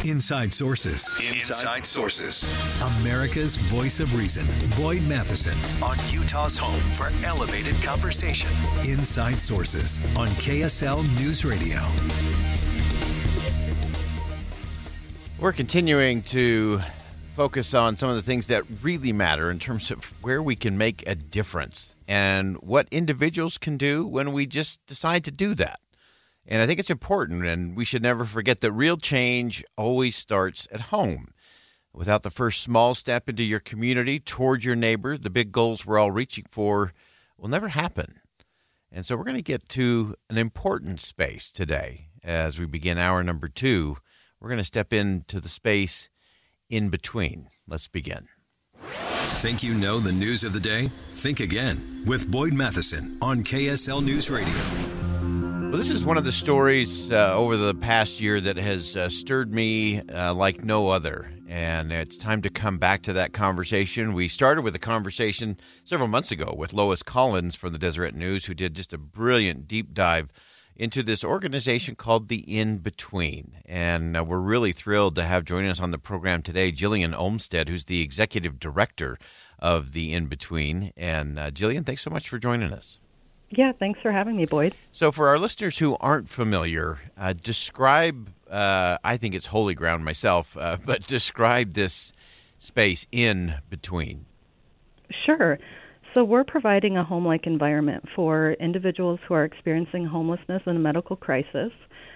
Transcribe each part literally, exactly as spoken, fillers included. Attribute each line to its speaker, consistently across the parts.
Speaker 1: Inside Sources. Inside Sources. America's voice of reason. Boyd Matheson on Utah's home for elevated conversation. Inside Sources on K S L News Radio.
Speaker 2: We're continuing to focus on some of the things that really matter in terms of where we can make a difference and what individuals can do when we just decide to do that. And I think it's important, and we should never forget that real change always starts at home. Without the first small step into your community, toward your neighbor, the big goals we're all reaching for will never happen. And so we're going to get to an important space today as we begin hour number two. We're going to step into the space in between. Let's begin.
Speaker 1: Think you know the news of the day? Think again with Boyd Matheson on K S L News Radio.
Speaker 2: Well, this is one of the stories uh, over the past year that has uh, stirred me uh, like no other. And it's time to come back to that conversation. We started with a conversation several months ago with Lois Collins from the Deseret News, who did just a brilliant deep dive into this organization called The In-Between. And uh, we're really thrilled to have joining us on the program today Jillian Olmstead, who's the executive director of The In-Between. And uh, Jillian, thanks so much for joining us.
Speaker 3: Yeah, thanks for having me, Boyd.
Speaker 2: So for our listeners who aren't familiar, uh, describe, uh, I think it's holy ground myself, uh, but describe this space in between.
Speaker 3: Sure. So we're providing a home-like environment for individuals who are experiencing homelessness and a medical crisis.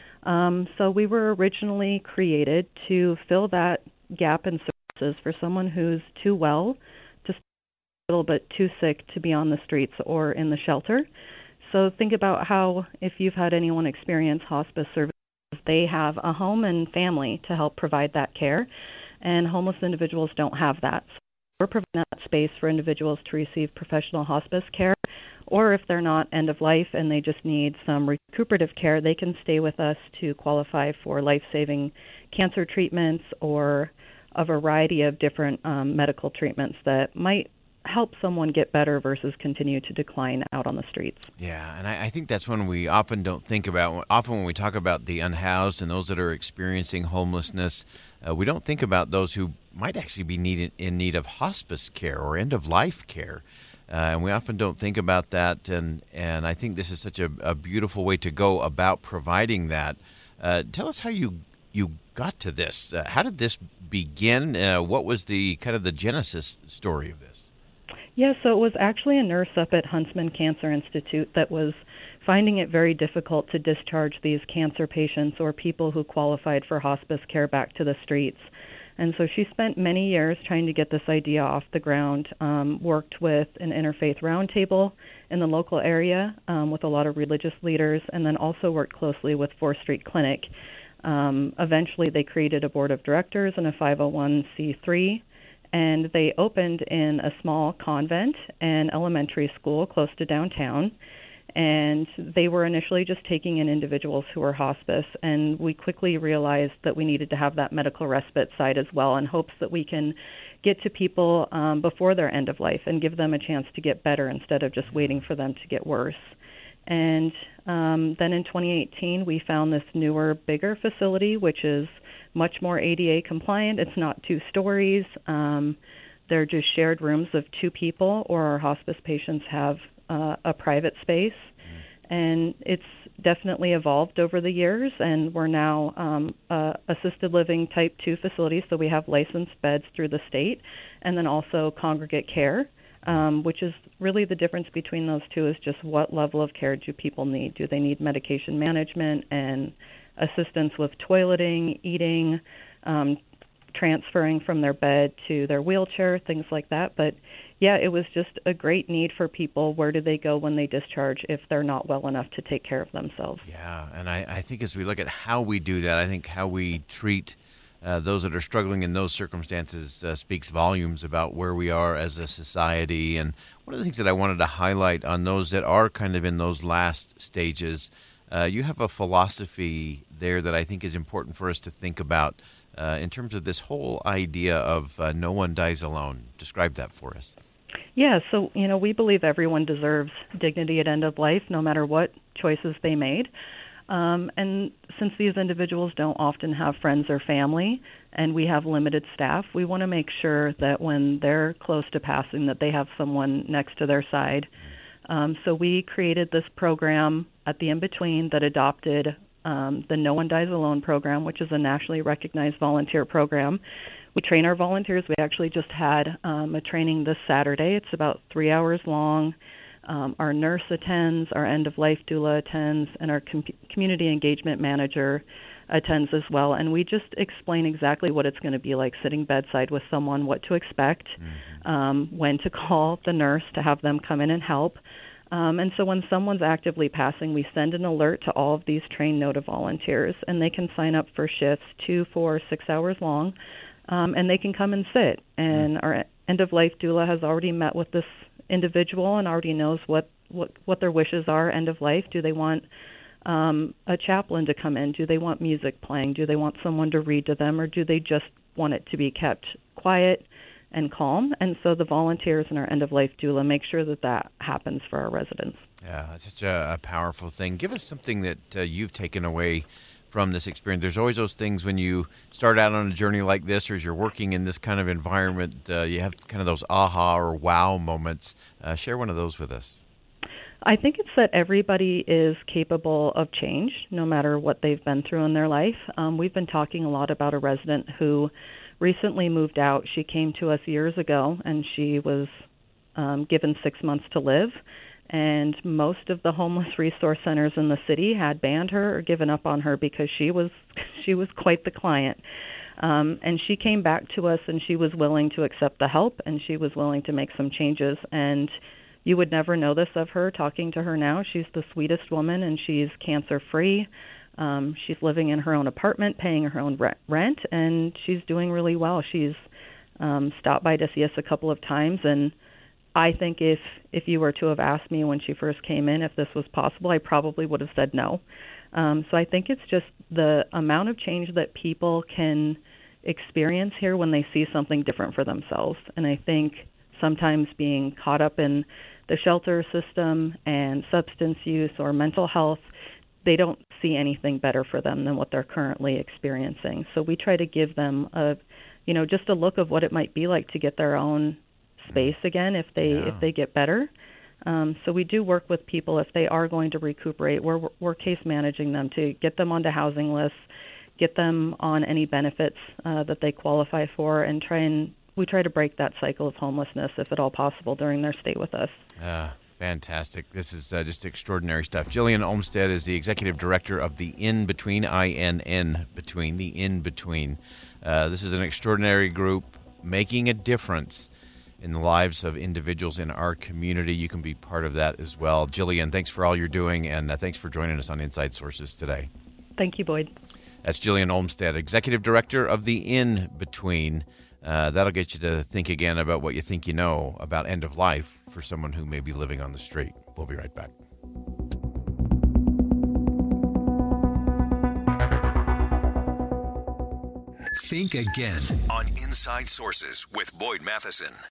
Speaker 3: Um, so we were originally created to fill that gap in services for someone who's too well to little but too sick to be on the streets or in the shelter. So think about how if you've had anyone experience hospice services, they have a home and family to help provide that care, and homeless individuals don't have that. So we're providing that space for individuals to receive professional hospice care, or if they're not end of life and they just need some recuperative care, they can stay with us to qualify for life-saving cancer treatments or a variety of different um, medical treatments that might help someone get better versus continue to decline out on the streets.
Speaker 2: Yeah, and I, I think that's when we often don't think about, often when we talk about the unhoused and those that are experiencing homelessness, uh, we don't think about those who might actually be needed, in need of hospice care or end-of-life care. Uh, and we often don't think about that, and, and I think this is such a, a beautiful way to go about providing that. Uh, tell us how you you got to this. Uh, how did this begin? Uh, what was the kind of the genesis story of this?
Speaker 3: Yeah, so it was actually a nurse up at Huntsman Cancer Institute that was finding it very difficult to discharge these cancer patients or people who qualified for hospice care back to the streets. And so she spent many years trying to get this idea off the ground, um, worked with an interfaith roundtable in the local area um, with a lot of religious leaders, and then also worked closely with fourth Street Clinic. Um, eventually, they created a board of directors and a five oh one c three, and they opened in a small convent and elementary school close to downtown. And they were initially just taking in individuals who were hospice, and we quickly realized that we needed to have that medical respite side as well in hopes that we can get to people um, before their end of life and give them a chance to get better instead of just waiting for them to get worse. And um, then in twenty eighteen, we found this newer, bigger facility, which is much more A D A compliant. It's not two stories. Um, they're just shared rooms of two people, or our hospice patients have uh, a private space. And it's definitely evolved over the years, and we're now um, a assisted living type two facility, so we have licensed beds through the state, and then also congregate care, um, which is really the difference between those two is just what level of care do people need. Do they need medication management and assistance with toileting, eating, um, transferring from their bed to their wheelchair, things like that. But yeah, it was just a great need for people. Where do they go when they discharge if they're not well enough to take care of themselves?
Speaker 2: Yeah, and I, I think as we look at how we do that, I think how we treat uh, those that are struggling in those circumstances uh, speaks volumes about where we are as a society. And one of the things that I wanted to highlight on those that are kind of in those last stages, uh, you have a philosophy there that I think is important for us to think about uh, in terms of this whole idea of uh, no one dies alone. Describe that for us.
Speaker 3: Yeah, so, you know, we believe everyone deserves dignity at end of life, no matter what choices they made. Um, and since these individuals don't often have friends or family, and we have limited staff, we want to make sure that when they're close to passing, that they have someone next to their side. Um, so we created this program at the In-Between that adopted um, the No One Dies Alone program, which is a nationally recognized volunteer program. We train our volunteers. We actually just had um, a training this Saturday. It's about three hours long. Um, our nurse attends, our end-of-life doula attends, and our com- community engagement manager attends as well. And we just explain exactly what it's going to be like sitting bedside with someone, what to expect, mm-hmm. um, when to call the nurse to have them come in and help. Um, and so when someone's actively passing, we send an alert to all of these trained NOTA volunteers, and they can sign up for shifts two, four, six hours long, um, and they can come and sit. And mm-hmm. our end-of-life doula has already met with this individual and already knows what, what, what their wishes are end of life. Do they want um, a chaplain to come in? Do they want music playing? Do they want someone to read to them? Or do they just want it to be kept quiet and calm? And so the volunteers and our end-of-life doula make sure that that happens for our residents.
Speaker 2: Yeah, that's such a, a powerful thing. Give us something that uh, you've taken away from this experience. There's always those things when you start out on a journey like this, or as you're working in this kind of environment, uh, you have kind of those aha or wow moments. Uh, share one of those with us.
Speaker 3: I think it's that everybody is capable of change, no matter what they've been through in their life. Um, we've been talking a lot about a resident who recently moved out. She came to us years ago, and she was um, given six months to live. And most of the homeless resource centers in the city had banned her or given up on her because she was she was quite the client. Um, and she came back to us, and she was willing to accept the help, and she was willing to make some changes. And you would never know this of her talking to her now. She's the sweetest woman, and she's cancer-free. Um, she's living in her own apartment, paying her own rent, and she's doing really well. She's um, stopped by to see us a couple of times, and I think if, if you were to have asked me when she first came in if this was possible, I probably would have said no. Um, so I think it's just the amount of change that people can experience here when they see something different for themselves. And I think sometimes being caught up in the shelter system and substance use or mental health, they don't see anything better for them than what they're currently experiencing. So we try to give them a, you know, just a look of what it might be like to get their own space again if they yeah. if they get better. Um, so we do work with people if they are going to recuperate. We're we're case managing them to get them onto housing lists, get them on any benefits uh, that they qualify for, and try and we try to break that cycle of homelessness if at all possible during their stay with us.
Speaker 2: Uh, fantastic. This is uh, just extraordinary stuff. Jillian Olmstead is the executive director of the In-Between, I N N Between, the In-Between. Uh, this is an extraordinary group making a difference in the lives of individuals in our community. You can be part of that as well. Jillian, thanks for all you're doing, and uh, thanks for joining us on Inside Sources today.
Speaker 3: Thank you, Boyd.
Speaker 2: That's Jillian Olmstead, Executive Director of the In-Between. Uh, that'll get you to think again about what you think you know about end of life for someone who may be living on the street. We'll be right back.
Speaker 1: Think again on Inside Sources with Boyd Matheson.